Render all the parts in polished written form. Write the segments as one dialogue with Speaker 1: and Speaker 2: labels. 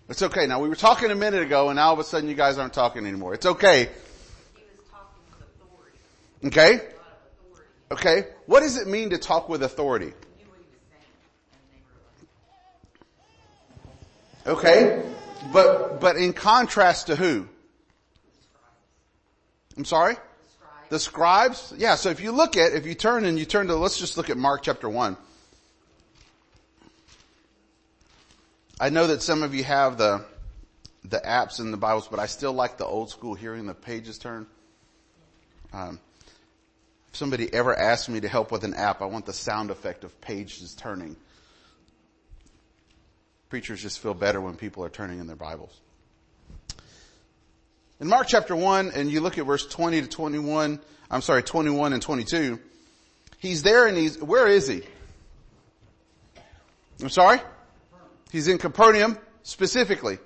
Speaker 1: It's okay. Now we were talking a minute ago and now all of a sudden you guys aren't talking anymore. It's okay.
Speaker 2: He was talking with authority.
Speaker 1: Okay? Okay. What does it mean to talk with authority? Okay. But in contrast to who? I'm sorry? The scribes? Yeah, so if you turn to, let's just look at Mark chapter 1. I know that some of you have the apps in the Bibles, but I still like the old school hearing the pages turn. If somebody ever asks me to help with an app, I want the sound effect of pages turning. Preachers just feel better when people are turning in their Bibles. In Mark chapter 1, and you look at verse 21 and 22, he's there and where is he? I'm sorry? He's in Capernaum, specifically.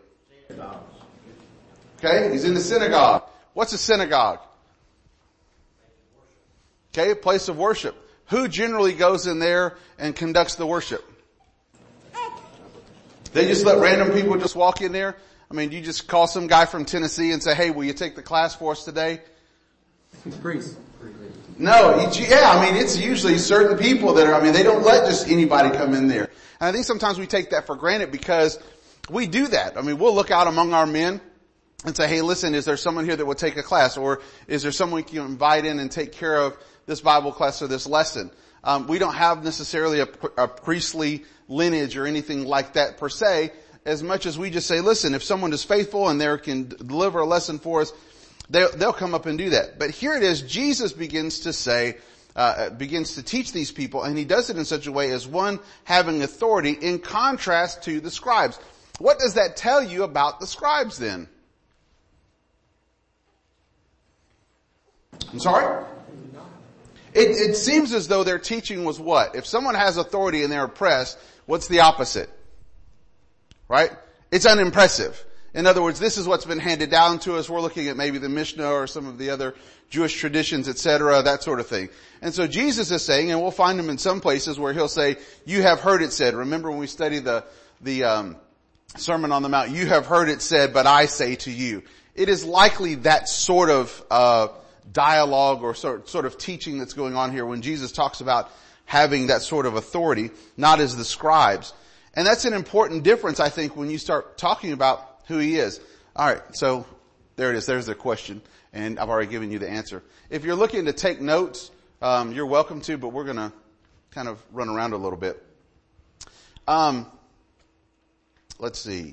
Speaker 1: Okay, he's in the synagogue. What's a synagogue? Okay, a place of worship. Who generally goes in there and conducts the worship? They just let random people just walk in there? I mean, you just call some guy from Tennessee and say, hey, will you take the class for us today?
Speaker 3: Priest.
Speaker 1: No, it's usually certain people they don't let just anybody come in there. And I think sometimes we take that for granted because we do that. I mean, we'll look out among our men and say, hey, listen, is there someone here that will take a class? Or is there someone you can invite in and take care of this Bible class or this lesson? We don't have necessarily a priestly lineage or anything like that per se, as much as we just say, listen, if someone is faithful and they can deliver a lesson for us, they'll come up and do that. But here it is, Jesus begins to teach these people, and he does it in such a way as one having authority in contrast to the scribes. What does that tell you about the scribes then? I'm sorry? It seems as though their teaching was what? If someone has authority and they're oppressed, what's the opposite? Right? It's unimpressive. In other words, this is what's been handed down to us. We're looking at maybe the Mishnah or some of the other Jewish traditions, etc., that sort of thing. And so Jesus is saying, and we'll find him in some places where he'll say, you have heard it said. Remember when we studied the Sermon on the Mount, you have heard it said, but I say to you. It is likely that sort of dialogue or sort of teaching that's going on here when Jesus talks about having that sort of authority, not as the scribes. And that's an important difference, I think, when you start talking about who he is. All right, so there it is. There's the question, and I've already given you the answer. If you're looking to take notes, you're welcome to, but we're going to kind of run around a little bit. Let's see.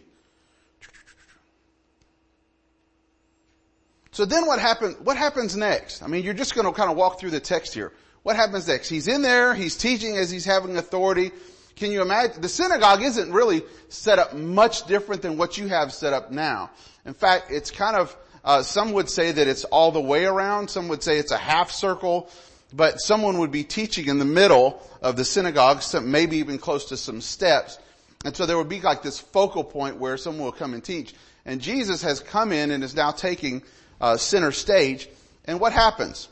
Speaker 1: So then what happens next? I mean, you're just going to kind of walk through the text here. What happens next? He's in there, he's teaching as he's having authority. Can you imagine? The synagogue isn't really set up much different than what you have set up now. In fact, it's kind of, some would say that it's all the way around. Some would say it's a half circle. But someone would be teaching in the middle of the synagogue, maybe even close to some steps. And so there would be like this focal point where someone will come and teach. And Jesus has come in and is now taking center stage. And what happens?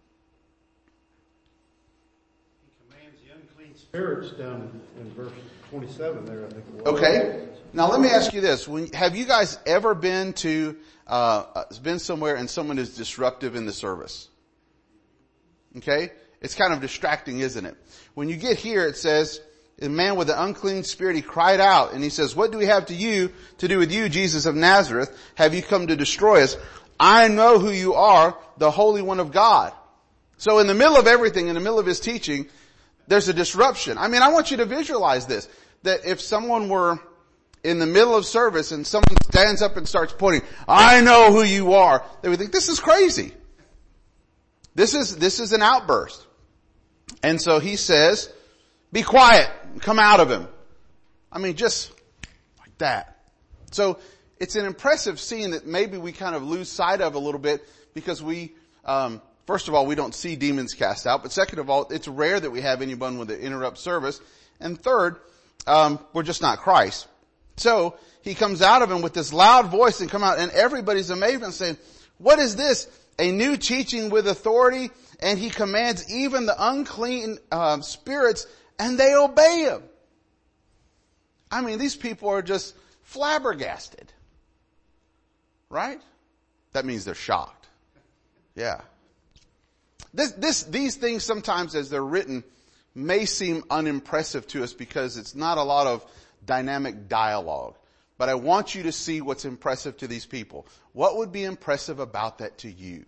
Speaker 4: Spirits down in verse 27 there, I think it was.
Speaker 1: Okay. Now let me ask you this. Have you guys ever been somewhere and someone is disruptive in the service? Okay? It's kind of distracting, isn't it? When you get here, it says, a man with an unclean spirit, he cried out and he says, what do we have to do with you, Jesus of Nazareth? Have you come to destroy us? I know who you are, the Holy One of God. So in the middle of everything, in the middle of his teaching, there's a disruption. I mean, I want you to visualize this, that if someone were in the middle of service and someone stands up and starts pointing, I know who you are, they would think, this is crazy. This is an outburst. And so he says, be quiet, come out of him. I mean, just like that. So it's an impressive scene that maybe we kind of lose sight of a little bit because first of all, we don't see demons cast out. But second of all, it's rare that we have anyone with an interrupt service. And third, we're just not Christ. So he comes out of him with this loud voice and come out, and everybody's amazed and saying, what is this? A new teaching with authority, and he commands even the unclean spirits, and they obey him. I mean, these people are just flabbergasted. Right? That means they're shocked. Yeah. These things sometimes as they're written may seem unimpressive to us because it's not a lot of dynamic dialogue. But I want you to see what's impressive to these people. What would be impressive about that to you?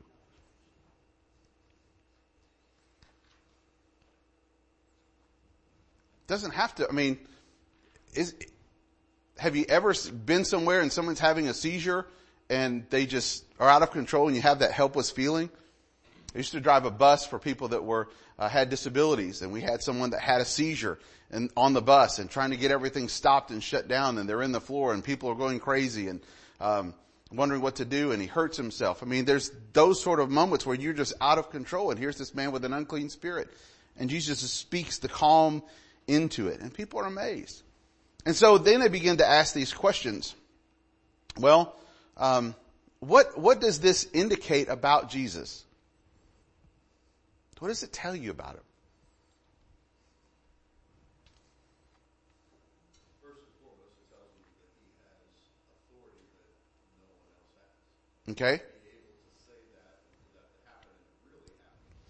Speaker 1: Doesn't have to, have you ever been somewhere and someone's having a seizure and they just are out of control and you have that helpless feeling? I used to drive a bus for people that had disabilities, and we had someone that had a seizure on the bus and trying to get everything stopped and shut down, and they're in the floor and people are going crazy and wondering what to do, and he hurts himself. There's those sort of moments where you're just out of control, and here's this man with an unclean spirit, and Jesus speaks the calm into it, and people are amazed. And so then they begin to ask these questions. Well, what does this indicate about Jesus? What does it tell you about him?
Speaker 5: First and foremost, it tells you that he has authority that no one else has.
Speaker 1: Okay.
Speaker 5: Being able to say that and for that to happen and it really happen.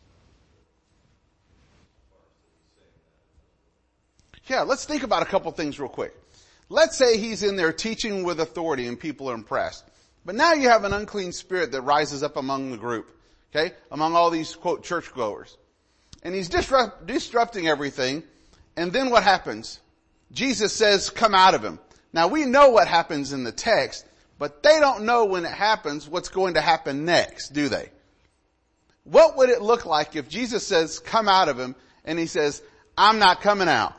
Speaker 5: As far as he's saying that.
Speaker 1: Yeah, let's think about a couple things real quick. Let's say he's in there teaching with authority and people are impressed. But now you have an unclean spirit that rises up among the group. Okay? Among all these, quote, churchgoers. And he's disrupting everything. And then what happens? Jesus says, come out of him. Now we know what happens in the text, but they don't know when it happens what's going to happen next, do they? What would it look like if Jesus says, come out of him, and he says, I'm not coming out?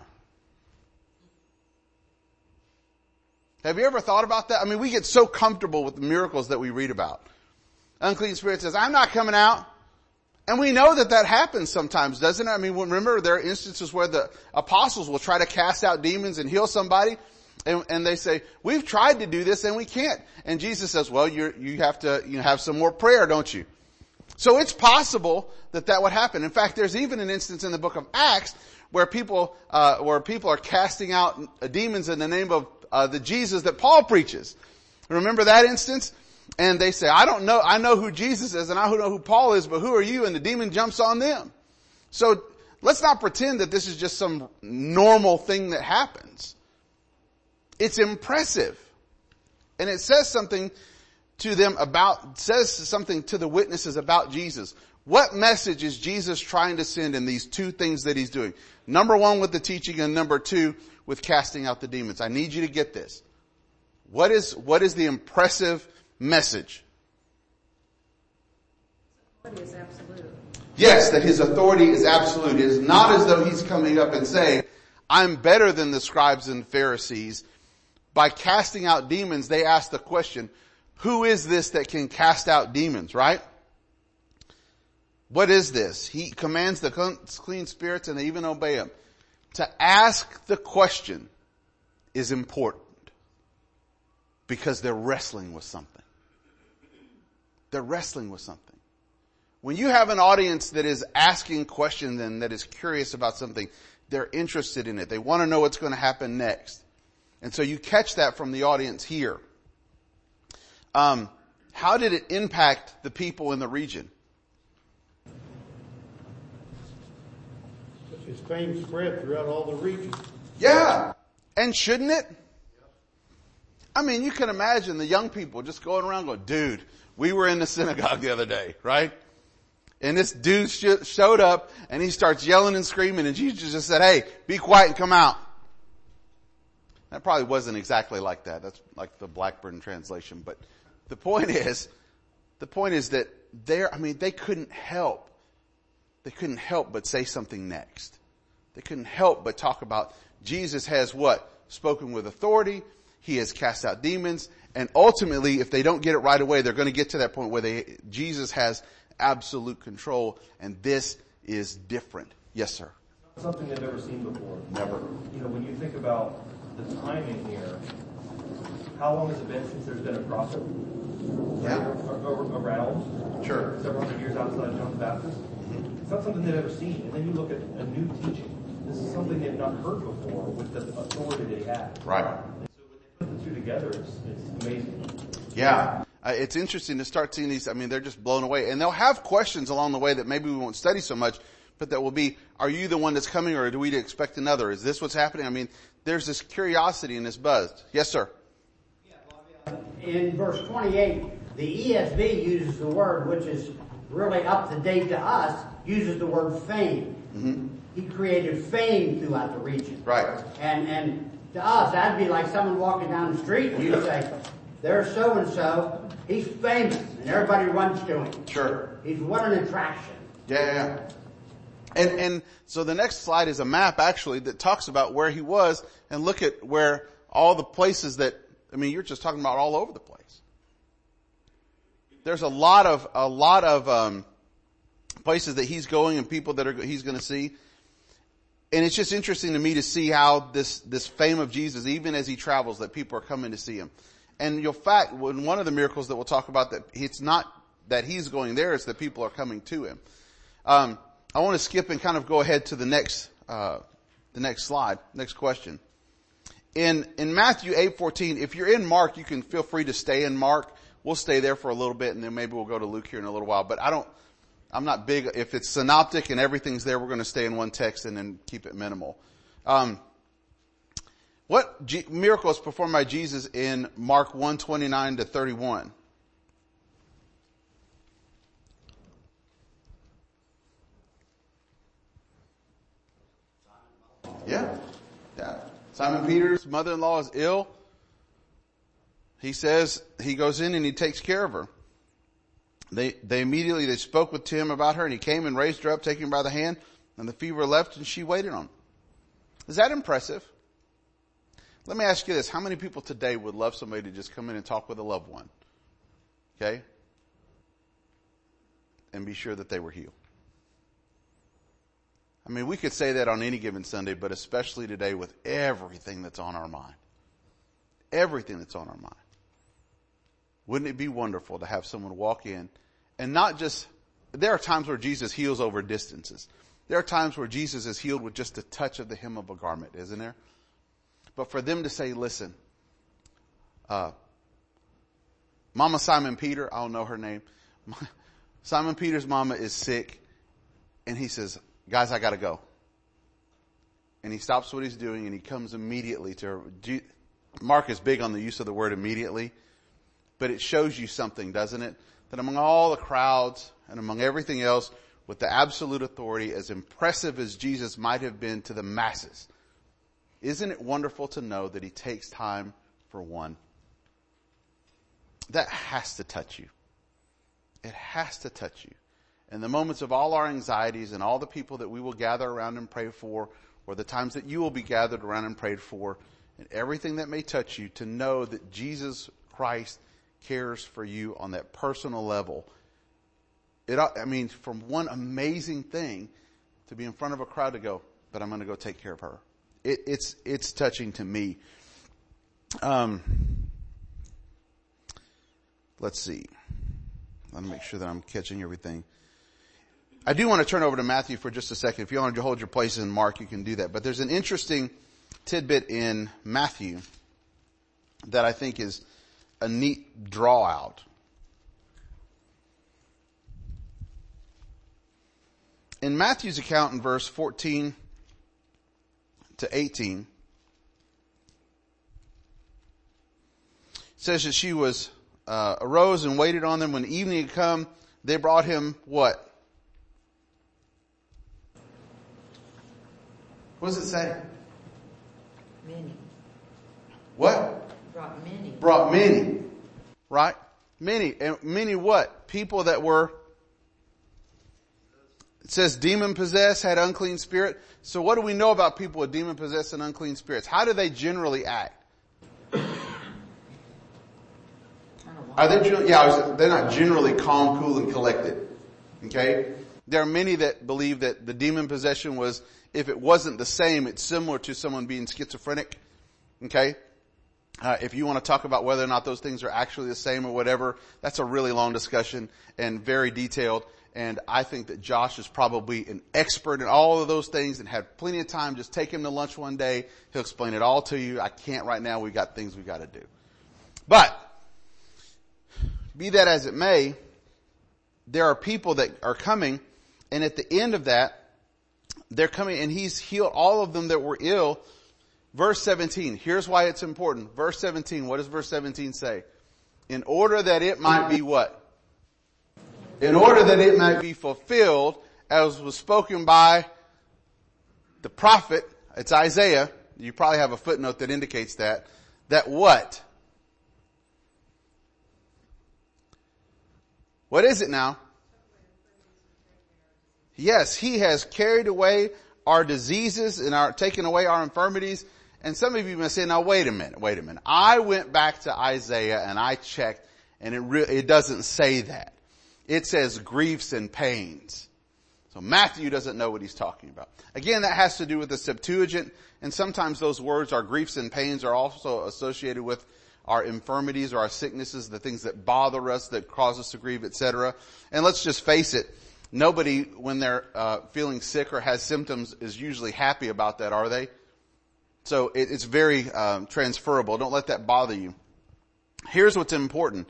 Speaker 1: Have you ever thought about that? We get so comfortable with the miracles that we read about. Unclean spirit says, I'm not coming out. And we know that happens sometimes, doesn't it? Remember there are instances where the apostles will try to cast out demons and heal somebody. And they say, we've tried to do this and we can't. And Jesus says, well, you have to have some more prayer, don't you? So it's possible that would happen. In fact, there's even an instance in the book of Acts where people are casting out demons in the name of the Jesus that Paul preaches. Remember that instance? And they say, I don't know, I know who Jesus is and I know who Paul is, but who are you? And the demon jumps on them. So let's not pretend that this is just some normal thing that happens. It's impressive. And it says something to them says something to the witnesses about Jesus. What message is Jesus trying to send in these two things that he's doing? Number one, with the teaching, and number two, with casting out the demons. I need you to get this. What is the impressive message?
Speaker 2: Authority is absolute.
Speaker 1: Yes, that his authority is absolute. It is not as though he's coming up and saying, I'm better than the scribes and Pharisees. By casting out demons, they ask the question, who is this that can cast out demons, right? What is this? He commands the clean spirits and they even obey him. To ask the question is important because they're wrestling with something. They're wrestling with something. When you have an audience that is asking questions and that is curious about something, they're interested in it. They want to know what's going to happen next. And so you catch that from the audience here. How did it impact the people in the region?
Speaker 4: His fame spread throughout all the region.
Speaker 1: Yeah. And shouldn't it? You can imagine the young people just going around going, dude, we were in the synagogue the other day, right? And this dude showed up and he starts yelling and screaming and Jesus just said, hey, be quiet and come out. That probably wasn't exactly like that. That's like the Blackburn translation. But the point is that they couldn't help. They couldn't help but say something next. They couldn't help but talk about Jesus has what? Spoken with authority. He has cast out demons. And ultimately, if they don't get it right away, they're going to get to that point where Jesus has absolute control. And this is different. Yes, sir.
Speaker 6: Something they've never seen before.
Speaker 1: Never.
Speaker 6: When you think about the timing here, how long has it been since there's been a prophet around?
Speaker 1: Sure.
Speaker 6: Several hundred years outside of John the Baptist. Mm-hmm. It's not something they've ever seen. And then you look at a new teaching. This is something they've not heard before with the authority they have.
Speaker 1: Right.
Speaker 6: And so when they put the two together, it's amazing.
Speaker 1: Yeah. It's interesting to start seeing these. I mean, they're just blown away. And they'll have questions along the way that maybe we won't study so much, but that will be, are you the one that's coming, or do we expect another? Is this what's happening? I mean, there's this curiosity and this buzz. Yes, sir.
Speaker 7: In verse 28, the ESV uses the word, which is really up to date to us, uses the word fame.
Speaker 1: Mm-hmm.
Speaker 7: He created fame throughout the region.
Speaker 1: Right.
Speaker 7: And to us, that'd be like someone walking down the street and you'd say, there's so-and-so, he's famous, and everybody runs to him.
Speaker 1: Sure.
Speaker 7: He's what an attraction.
Speaker 1: Yeah. And so the next slide is a map actually that talks about where he was, and look at where all the places that, I mean, you're just talking about all over the place. There's a lot of places that he's going and people that he's going to see. And it's just interesting to me to see how this fame of Jesus, even as he travels, that people are coming to see him. And you'll fact, one of the miracles that we'll talk about, that it's not that he's going there, it's that people are coming to him. I want to skip and kind of go ahead to the next slide, next question. In Matthew 8:14, if you're in Mark, you can feel free to stay in Mark. We'll stay there for a little bit, and then maybe we'll go to Luke here in a little while. But I'm not big, if it's synoptic and everything's there, we're going to stay in one text and then keep it minimal. What miracle is performed by Jesus in Mark 1:29 to 31? Yeah. Simon Peter's mother-in-law is ill. He says he goes in and he takes care of her. They immediately spoke with him about her, and he came and raised her up, taking her by the hand, and the fever left, and she waited on him. Is that impressive? Let me ask you this. How many people today would love somebody to just come in and talk with a loved one? Okay? And be sure that they were healed. I mean, we could say that on any given Sunday, but especially today with everything that's on our mind. Everything that's on our mind. Wouldn't it be wonderful to have someone walk in and not just, there are times where Jesus heals over distances. There are times where Jesus is healed with just a touch of the hem of a garment, isn't there? But for them to say, listen, Mama Simon Peter, I don't know her name. Simon Peter's mama is sick, and he says, guys, I gotta go. And he stops what he's doing and he comes immediately to her. Mark is big on the use of the word immediately, but it shows you something, doesn't it? That among all the crowds and among everything else, with the absolute authority, as impressive as Jesus might have been to the masses, isn't it wonderful to know that he takes time for one? That has to touch you. It has to touch you. In the moments of all our anxieties and all the people that we will gather around and pray for, or the times that you will be gathered around and prayed for, and everything that may touch you, to know that Jesus Christ cares for you on that personal level. From one amazing thing to be in front of a crowd to go, but I'm going to go take care of her. It's touching to me. Let's see. Let me make sure that I'm catching everything. I do want to turn over to Matthew for just a second. If you want to hold your place in Mark, you can do that. But there's an interesting tidbit in Matthew that I think is a neat draw out. In Matthew's account in verse 14 to 18, it says that she arose and waited on them. When evening had come, they brought him what? What does it say?
Speaker 2: Many.
Speaker 1: What?
Speaker 2: Brought many.
Speaker 1: Brought many. Right? Many. And many what? People that were, it says demon possessed, had unclean spirit. So what do we know about people with demon possessed and unclean spirits? How do they generally act? Are they generally, they're not generally calm, cool, and collected. Okay? There are many that believe that the demon possession was, if it wasn't the same, it's similar to someone being schizophrenic. Okay? If you want to talk about whether or not those things are actually the same or whatever, that's a really long discussion and very detailed. And I think that Josh is probably an expert in all of those things and had plenty of time. Just take him to lunch one day. He'll explain it all to you. I can't right now. We've got things we've got to do. But, be that as it may, there are people that are coming, and at the end of that, they're coming, and he's healed all of them that were ill. Verse 17, here's why it's important. Verse 17, what does verse 17 say? In order that it might be what? In order that it might be fulfilled, as was spoken by the prophet, it's Isaiah. You probably have a footnote that indicates that. That what? What is it now? Yes, he has carried away our diseases and taken away our infirmities. And some of you may say, now wait a minute. I went back to Isaiah and I checked, and it doesn't say that. It says griefs and pains. So Matthew doesn't know what he's talking about. Again, that has to do with the Septuagint, and sometimes those words, our griefs and pains, are also associated with our infirmities or our sicknesses, the things that bother us, that cause us to grieve, etc. And let's just face it, nobody, when they're feeling sick or has symptoms, is usually happy about that, are they? So it's very transferable. Don't let that bother you. Here's what's important.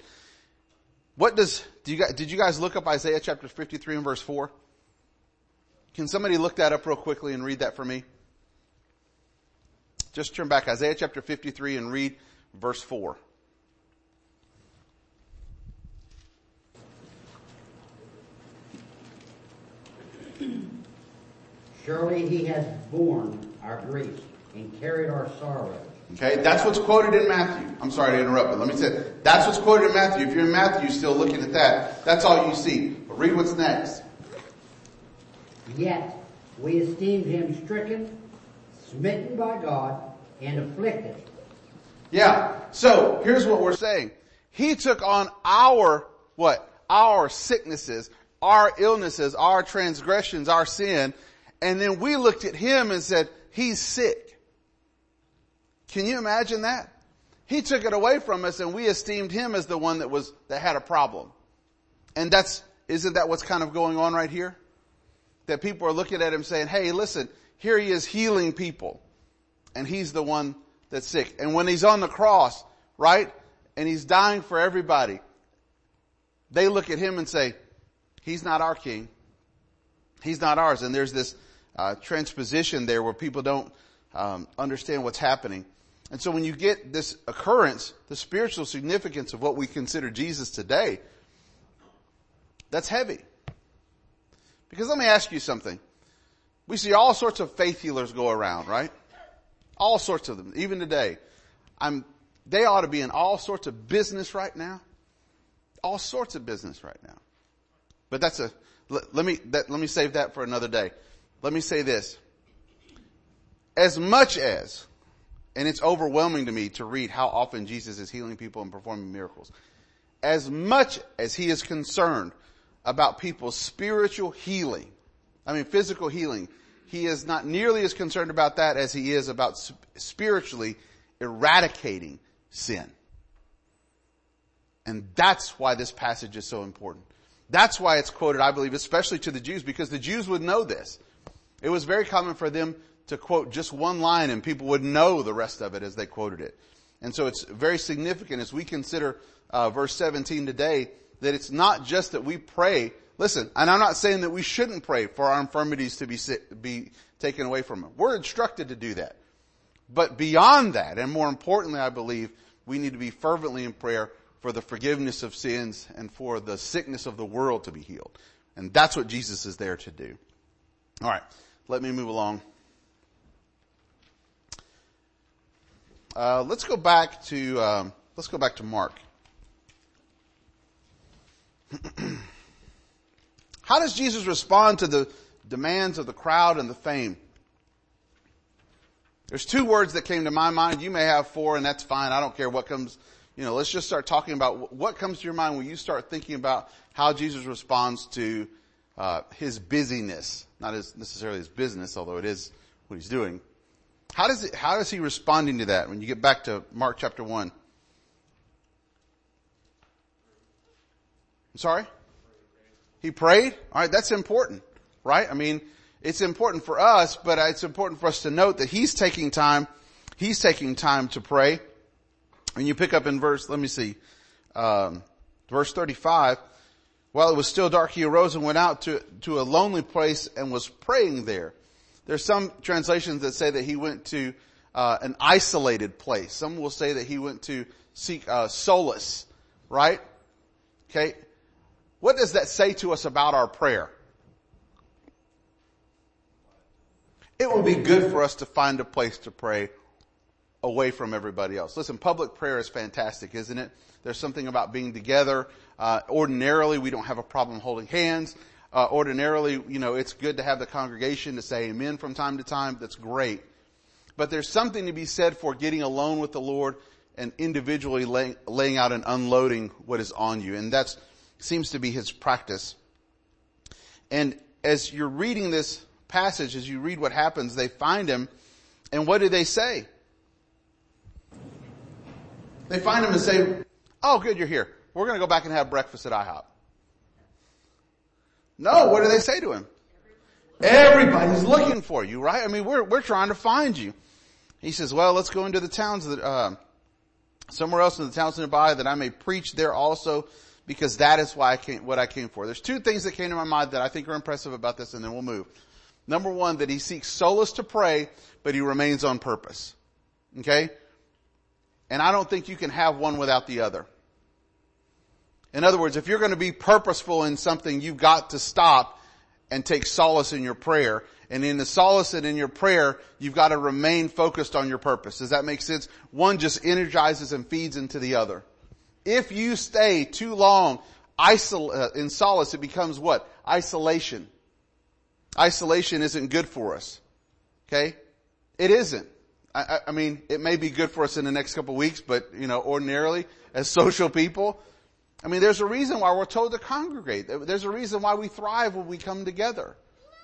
Speaker 1: Did you guys look up Isaiah chapter 53 and verse 4? Can somebody look that up real quickly and read that for me? Just turn back Isaiah chapter 53 and read verse 4.
Speaker 7: Surely he has borne our griefs and carried our sorrows.
Speaker 1: Okay, that's what's quoted in Matthew. I'm sorry to interrupt, but let me say, that's what's quoted in Matthew. If you're in Matthew still looking at that, that's all you see. But read what's next.
Speaker 7: Yet we esteemed him stricken, smitten by God, and afflicted.
Speaker 1: Yeah, so here's what we're saying. He took on our, what? Our sicknesses, our illnesses, our transgressions, our sin, and then we looked at him and said, he's sick. Can you imagine that? He took it away from us and we esteemed him as the one that had a problem. And isn't that what's kind of going on right here? That people are looking at him saying, hey, listen, here he is healing people. And he's the one that's sick. And when he's on the cross, right? And he's dying for everybody. They look at him and say, he's not our king. He's not ours. And there's this transposition there where people don't understand what's happening. And so when you get this occurrence, the spiritual significance of what we consider Jesus today, that's heavy. Because let me ask you something. We see all sorts of faith healers go around, right? All sorts of them, even today. They ought to be in all sorts of business right now. All sorts of business right now. But let me save that for another day. Let me say this. As much as, and it's overwhelming to me to read how often Jesus is healing people and performing miracles. As much as he is concerned about people's spiritual healing, physical healing, he is not nearly as concerned about that as he is about spiritually eradicating sin. And that's why this passage is so important. That's why it's quoted, I believe, especially to the Jews, because the Jews would know this. It was very common for them to quote just one line and people would know the rest of it as they quoted it. And so it's very significant as we consider verse 17 today, that it's not just that we pray. Listen, and I'm not saying that we shouldn't pray for our infirmities to be taken away from us. We're instructed to do that. But beyond that, and more importantly, I believe, we need to be fervently in prayer for the forgiveness of sins and for the sickness of the world to be healed. And that's what Jesus is there to do. All right, let me move along. Let's go back to Mark. How does Jesus respond to the demands of the crowd and the fame? There's two words that came to my mind. You may have four, and that's fine. I don't care what comes. Let's just start talking about what comes to your mind when you start thinking about how Jesus responds to his busyness, not necessarily his business, although it is what he's doing. How is he responding to that when you get back to Mark chapter 1? I'm sorry? He prayed. All right, that's important, right? I mean, it's important for us, but it's important for us to note that he's taking time to pray. And you pick up in verse 35, while it was still dark, he arose and went out to a lonely place and was praying there. There's some translations that say that he went to an isolated place. Some will say that he went to seek solace, right? Okay. What does that say to us about our prayer? It would be good for us to find a place to pray away from everybody else. Listen, public prayer is fantastic, isn't it? There's something about being together. Ordinarily, we don't have a problem holding hands. Ordinarily, it's good to have the congregation to say amen from time to time. That's great. But there's something to be said for getting alone with the Lord and individually laying out and unloading what is on you. And that seems to be his practice. And as you're reading this passage, as you read what happens, they find him. And what do they say? They find him and say, oh, good, you're here. We're going to go back and have breakfast at IHOP. No, what do they say to him? Everybody's looking for you, right? I mean, we're trying to find you. He says, well, let's go into the towns that, somewhere else in the towns nearby that I may preach there also, because that is what I came for. There's two things that came to my mind that I think are impressive about this, and then we'll move. Number one, that he seeks solace to pray, but he remains on purpose. Okay? And I don't think you can have one without the other. In other words, if you're going to be purposeful in something, you've got to stop and take solace in your prayer. And in the solace and in your prayer, you've got to remain focused on your purpose. Does that make sense? One just energizes and feeds into the other. If you stay too long in solace, it becomes what? Isolation. Isolation isn't good for us. Okay? It isn't. I mean, it may be good for us in the next couple of weeks, but, ordinarily, as social people, I mean, there's a reason why we're told to congregate. There's a reason why we thrive when we come together.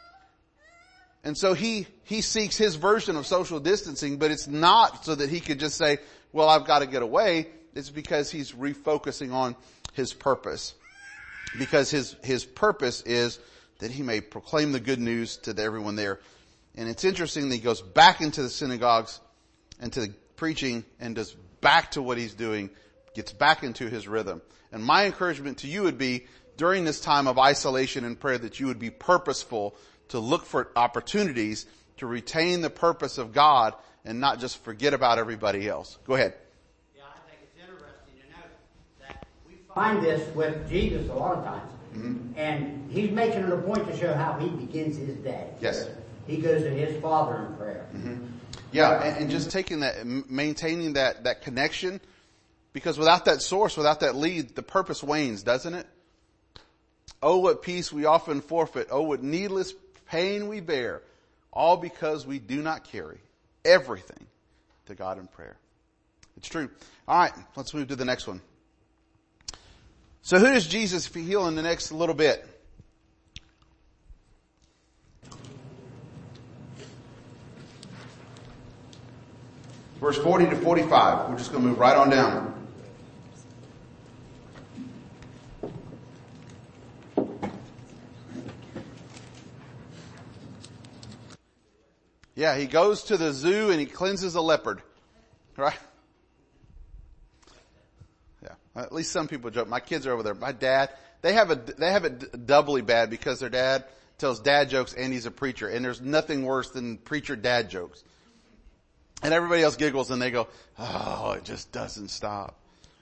Speaker 1: And so he seeks his version of social distancing, but it's not so that he could just say, well, I've got to get away. It's because he's refocusing on his purpose. Because his purpose is that he may proclaim the good news to everyone there. And it's interesting that he goes back into the synagogues and to the preaching and does back to what he's doing, gets back into his rhythm. And my encouragement to you would be, during this time of isolation and prayer, that you would be purposeful to look for opportunities to retain the purpose of God and not just forget about everybody else. Go ahead.
Speaker 7: Yeah, I think it's interesting to note that we find this with Jesus a lot of times. Mm-hmm. And he's making it a point to show how he begins his day.
Speaker 1: Yes.
Speaker 7: He goes to his Father in prayer.
Speaker 1: Mm-hmm. Yeah, and just taking that, maintaining that connection, because without that source, without that lead, the purpose wanes, doesn't it? Oh, what peace we often forfeit. Oh, what needless pain we bear. All because we do not carry everything to God in prayer. It's true. All right, let's move to the next one. So who does Jesus heal in the next little bit? Verse 40 to 45. We're just going to move right on down. Yeah, he goes to the zoo and he cleanses a leopard. Right? Yeah. At least some people joke. My kids are over there. My dad, they have it doubly bad because their dad tells dad jokes and he's a preacher. And there's nothing worse than preacher dad jokes. And everybody else giggles and they go, oh, it just doesn't stop.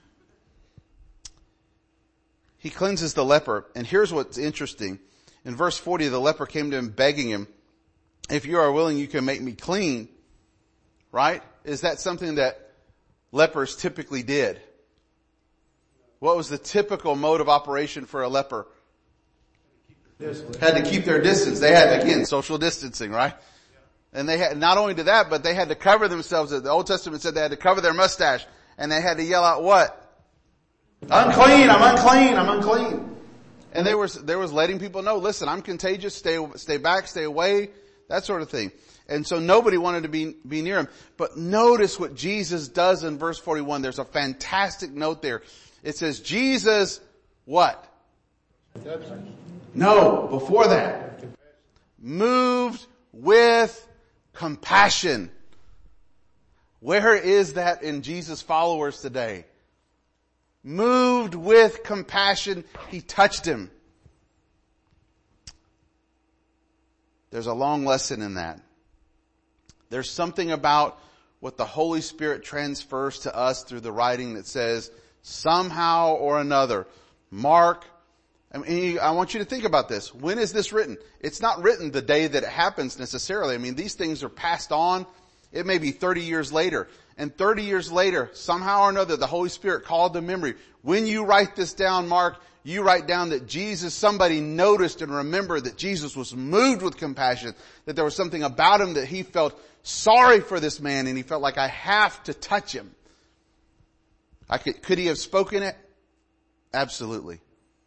Speaker 1: He cleanses the leper. And here's what's interesting. In verse 40, the leper came to him begging him, if you are willing, you can make me clean. Right? Is that something that lepers typically did? What was the typical mode of operation for a leper? Had to keep their distance. They had, again, social distancing, right? And they had, not only did that, but they had to cover themselves. The Old Testament said they had to cover their mustache. And they had to yell out what? Unclean, I'm unclean, I'm unclean. And there was letting people know, listen, I'm contagious, stay back, stay away, that sort of thing. And so nobody wanted to be near him. But notice what Jesus does in verse 41. There's a fantastic note there. It says, Jesus, what? No, before that. Moved with compassion. Where is that in Jesus' followers today? Moved with compassion, he touched him. There's a long lesson in that. There's something about what the Holy Spirit transfers to us through the writing that says, somehow or another, Mark, I want you to think about this. When is this written? It's not written the day that it happens necessarily. I mean, these things are passed on. It may be 30 years later. And 30 years later, somehow or another, the Holy Spirit called to memory. When you write this down, Mark, you write down that Jesus, somebody noticed and remembered that Jesus was moved with compassion, that there was something about him that he felt sorry for this man and he felt like, I have to touch him. Could he have spoken it? Absolutely.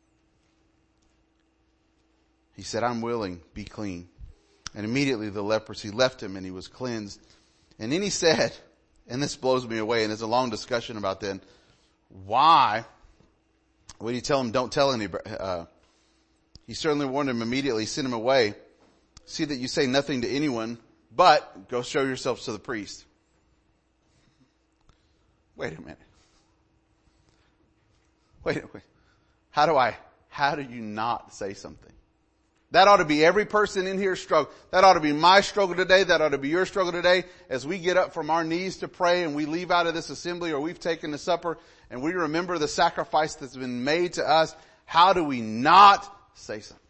Speaker 1: He said, I'm willing, be clean. And immediately the leprosy left him and he was cleansed. And then he said, and this blows me away, and there's a long discussion about then, why would he tell him, don't tell anybody? He certainly warned him immediately, sent him away. See that you say nothing to anyone, but go show yourselves to the priest. Wait a minute. Wait. How do you not say something? That ought to be every person in here's struggle. That ought to be my struggle today. That ought to be your struggle today. As we get up from our knees to pray and we leave out of this assembly or we've taken the supper and we remember the sacrifice that's been made to us, how do we not say something?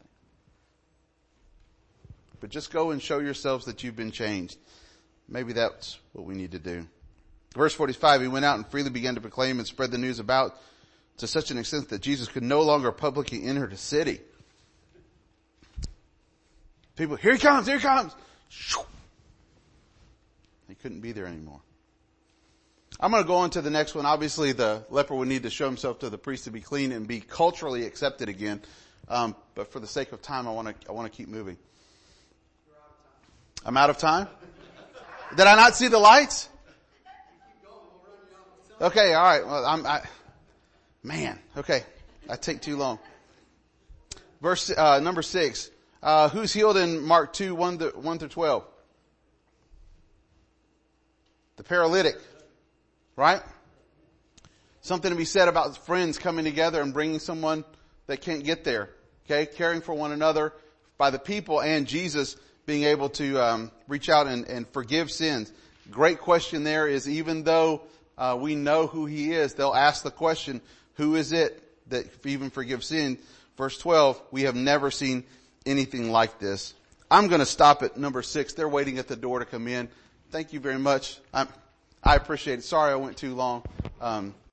Speaker 1: But just go and show yourselves that you've been changed. Maybe that's what we need to do. Verse 45, he went out and freely began to proclaim and spread the news about to such an extent that Jesus could no longer publicly enter the city. People, here he comes. He couldn't be there anymore. I'm going to go on to the next one. Obviously, the leper would need to show himself to the priest to be clean and be culturally accepted again. But for the sake of time, I want to keep moving. I'm out of time? Did I not see the lights? Okay, all right. Well, okay. I take too long. Verse number 6. Who's healed in Mark 2, 1 through 12? The paralytic. Right? Something to be said about friends coming together and bringing someone that can't get there. Okay? Caring for one another by the people and Jesus being able to reach out and forgive sins. Great question there is, even though we know who he is, they'll ask the question, who is it that even forgives sin? Verse 12, we have never seen anything like this. I'm going to stop at number 6. They're waiting at the door to come in. Thank you very much. I appreciate it. Sorry I went too long.